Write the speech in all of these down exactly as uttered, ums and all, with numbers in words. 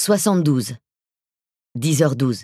soixante-douze. dix heures douze.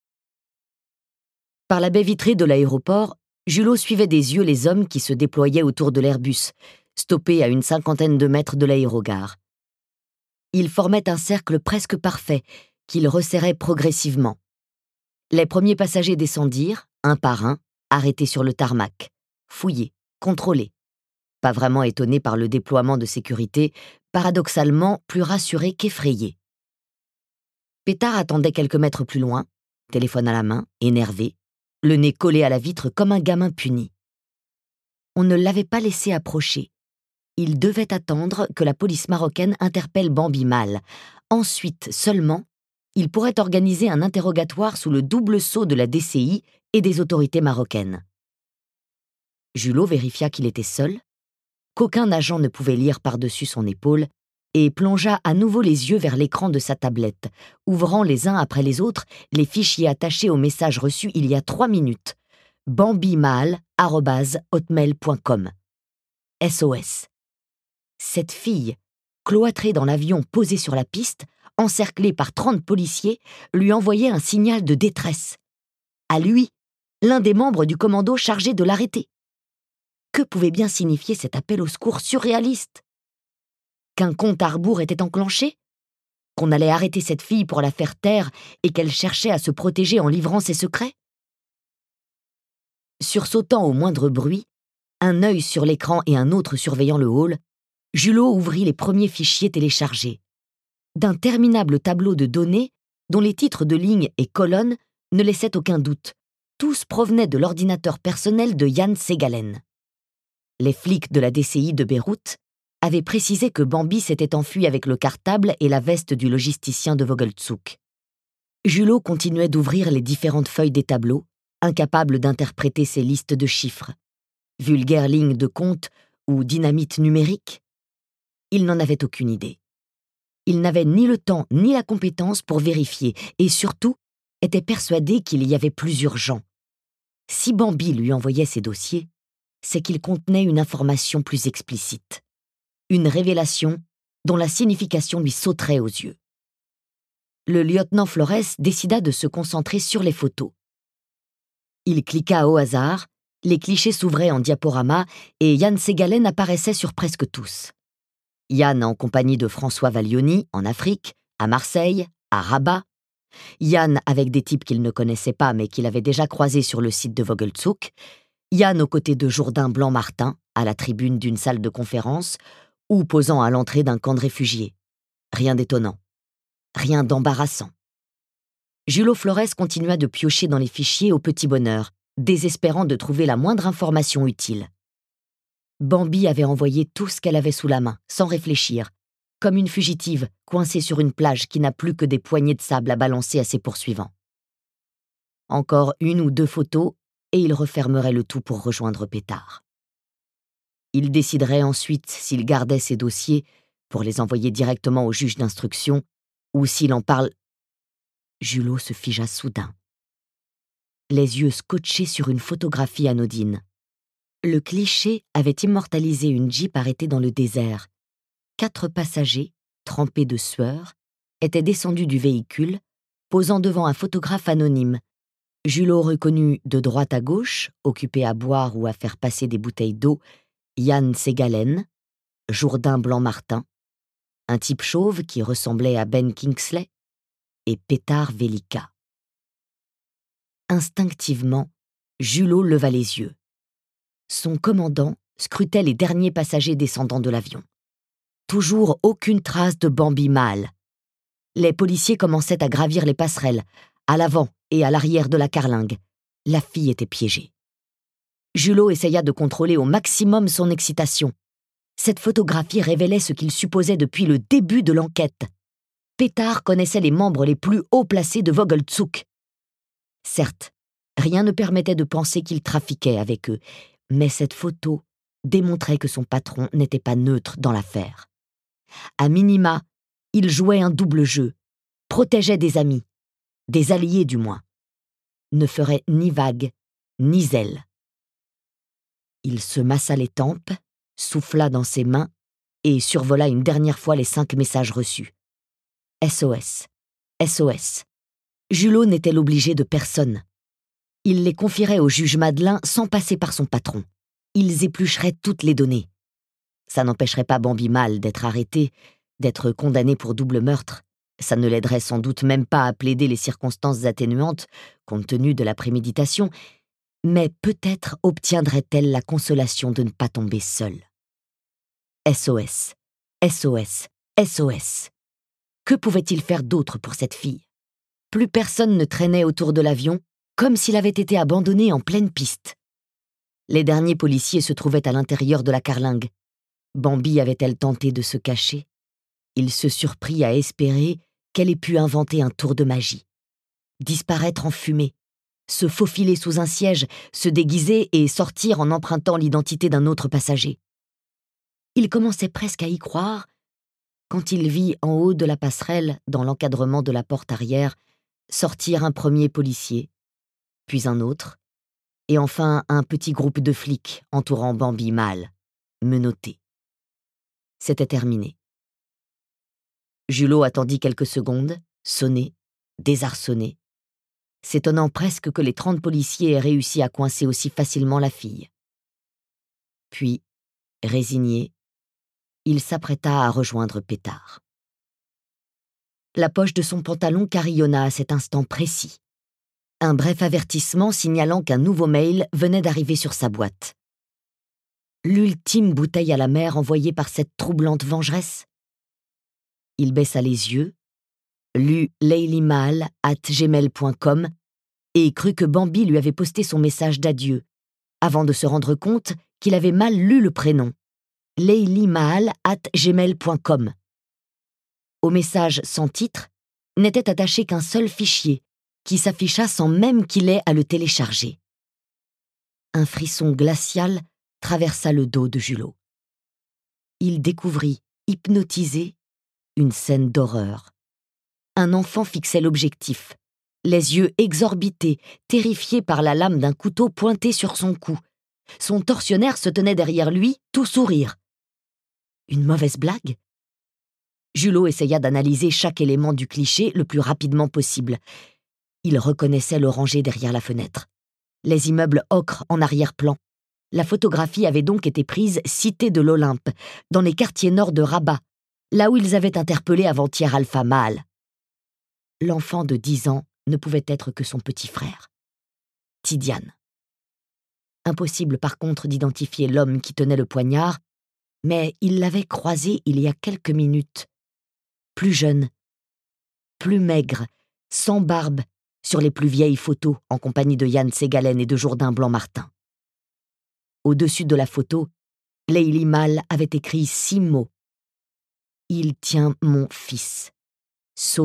Par la baie vitrée de l'aéroport, Julot suivait des yeux les hommes qui se déployaient autour de l'Airbus, stoppé à une cinquantaine de mètres de l'aérogare. Ils formaient un cercle presque parfait, qu'ils resserraient progressivement. Les premiers passagers descendirent, un par un, arrêtés sur le tarmac, fouillés, contrôlés. Pas vraiment étonnés par le déploiement de sécurité, paradoxalement plus rassurés qu'effrayés. Pétard attendait quelques mètres plus loin, téléphone à la main, énervé, le nez collé à la vitre comme un gamin puni. On ne l'avait pas laissé approcher. Il devait attendre que la police marocaine interpelle Bambi Mal. Ensuite, seulement, il pourrait organiser un interrogatoire sous le double sceau de la D C I et des autorités marocaines. Julot vérifia qu'il était seul, qu'aucun agent ne pouvait lire par-dessus son épaule, et plongea à nouveau les yeux vers l'écran de sa tablette, ouvrant les uns après les autres les fichiers attachés au message reçu il y a trois minutes. bambimal arobase hotmail point com. S O S. Cette fille, cloîtrée dans l'avion posé sur la piste, encerclée par trente policiers, lui envoyait un signal de détresse. À lui, l'un des membres du commando chargé de l'arrêter. Que pouvait bien signifier cet appel au secours surréaliste? Qu'un compte à rebours était enclenché? Qu'on allait arrêter cette fille pour la faire taire et qu'elle cherchait à se protéger en livrant ses secrets? Sursautant au moindre bruit, un œil sur l'écran et un autre surveillant le hall, Julot ouvrit les premiers fichiers téléchargés. D'interminables tableaux de données dont les titres de lignes et colonnes ne laissaient aucun doute. Tous provenaient de l'ordinateur personnel de Yann Segalen. Les flics de la D C I de Beyrouth avaient précisé que Bambi s'était enfui avec le cartable et la veste du logisticien de Vogelzug. Julot continuait d'ouvrir les différentes feuilles des tableaux, incapable d'interpréter ces listes de chiffres. Vulgaires lignes de compte ou dynamite numérique? Il n'en avait aucune idée. Il n'avait ni le temps ni la compétence pour vérifier et surtout était persuadé qu'il y avait plus urgent. Si Bambi lui envoyait ces dossiers, c'est qu'il contenait une information plus explicite. Une révélation dont la signification lui sauterait aux yeux. Le lieutenant Flores décida de se concentrer sur les photos. Il cliqua au hasard, les clichés s'ouvraient en diaporama et Yann Segalen apparaissait sur presque tous. Yann en compagnie de François Valioni en Afrique, à Marseille, à Rabat. Yann avec des types qu'il ne connaissait pas mais qu'il avait déjà croisés sur le site de Vogelzug. Yann aux côtés de Jourdain Blanc-Martin, à la tribune d'une salle de conférence, ou posant à l'entrée d'un camp de réfugiés. Rien d'étonnant. Rien d'embarrassant. Julot Flores continua de piocher dans les fichiers au petit bonheur, désespérant de trouver la moindre information utile. Bambi avait envoyé tout ce qu'elle avait sous la main, sans réfléchir, comme une fugitive coincée sur une plage qui n'a plus que des poignées de sable à balancer à ses poursuivants. Encore une ou deux photos, et il refermerait le tout pour rejoindre Pétard. Il déciderait ensuite s'il gardait ses dossiers pour les envoyer directement au juge d'instruction ou s'il en parle. Julot se figea soudain. Les yeux scotchés sur une photographie anodine. Le cliché avait immortalisé une Jeep arrêtée dans le désert. Quatre passagers, trempés de sueur, étaient descendus du véhicule, posant devant un photographe anonyme. Julot reconnut de droite à gauche, occupé à boire ou à faire passer des bouteilles d'eau, Yann Segalen, Jourdain Blanc-Martin, un type chauve qui ressemblait à Ben Kingsley, et Pétard Velika. Instinctivement, Julot leva les yeux. Son commandant scrutait les derniers passagers descendant de l'avion. Toujours aucune trace de Bambi Mal. Les policiers commençaient à gravir les passerelles, à l'avant et à l'arrière de la carlingue. La fille était piégée. Julot essaya de contrôler au maximum son excitation. Cette photographie révélait ce qu'il supposait depuis le début de l'enquête. Pétard connaissait les membres les plus haut placés de Vogelzug. Certes, rien ne permettait de penser qu'il trafiquait avec eux, mais cette photo démontrait que son patron n'était pas neutre dans l'affaire. À minima, il jouait un double jeu, protégeait des amis, des alliés du moins, ne ferait ni vague, ni zèle. Il se massa les tempes, souffla dans ses mains et survola une dernière fois les cinq messages reçus. S O S. S O S. Julot n'était l'obligé de personne. Il les confierait au juge Madeleine sans passer par son patron. Ils éplucheraient toutes les données. Ça n'empêcherait pas Bambi Mâle d'être arrêté, d'être condamné pour double meurtre. Ça ne l'aiderait sans doute même pas à plaider les circonstances atténuantes, compte tenu de la préméditation, mais peut-être obtiendrait-elle la consolation de ne pas tomber seule. S O S, S O S, S O S. Que pouvait-il faire d'autre pour cette fille? Plus personne ne traînait autour de l'avion, comme s'il avait été abandonné en pleine piste. Les derniers policiers se trouvaient à l'intérieur de la carlingue. Bambi avait-elle tenté de se cacher? Il se surprit à espérer qu'elle ait pu inventer un tour de magie. Disparaître en fumée, se faufiler sous un siège, se déguiser et sortir en empruntant l'identité d'un autre passager. Il commençait presque à y croire quand il vit en haut de la passerelle, dans l'encadrement de la porte arrière, sortir un premier policier, puis un autre, et enfin un petit groupe de flics entourant Bambi Mâle, menotté. C'était terminé. Julot attendit quelques secondes, sonné, désarçonné, s'étonnant presque que les trente policiers aient réussi à coincer aussi facilement la fille. Puis, résigné, il s'apprêta à rejoindre Pétard. La poche de son pantalon carillonna à cet instant précis. Un bref avertissement signalant qu'un nouveau mail venait d'arriver sur sa boîte. L'ultime bouteille à la mer envoyée par cette troublante vengeresse? Il baissa les yeux, lut laylimale arobase gmail point com et crut que Bambi lui avait posté son message d'adieu, avant de se rendre compte qu'il avait mal lu le prénom. laylimale arobase gmail point com. Au message sans titre, n'était attaché qu'un seul fichier, qui s'afficha sans même qu'il ait à le télécharger. Un frisson glacial traversa le dos de Julot. Il découvrit, hypnotisé, une scène d'horreur. Un enfant fixait l'objectif, les yeux exorbités, terrifié par la lame d'un couteau pointé sur son cou. Son tortionnaire se tenait derrière lui, tout sourire. Une mauvaise blague? Julot essaya d'analyser chaque élément du cliché le plus rapidement possible. Il reconnaissait le rangé derrière la fenêtre, les immeubles ocre en arrière-plan. La photographie avait donc été prise cité de l'Olympe, dans les quartiers nord de Rabat, là où ils avaient interpellé avant-hier Alpha Mâle. L'enfant de dix ans ne pouvait être que son petit frère, Tidiane. Impossible par contre d'identifier l'homme qui tenait le poignard, mais il l'avait croisé il y a quelques minutes. Plus jeune, plus maigre, sans barbe, sur les plus vieilles photos en compagnie de Yann Ségalen et de Jourdain Blanc-Martin. Au-dessus de la photo, Laylimale avait écrit six mots. « Il tient mon fils. Sauvez-le. »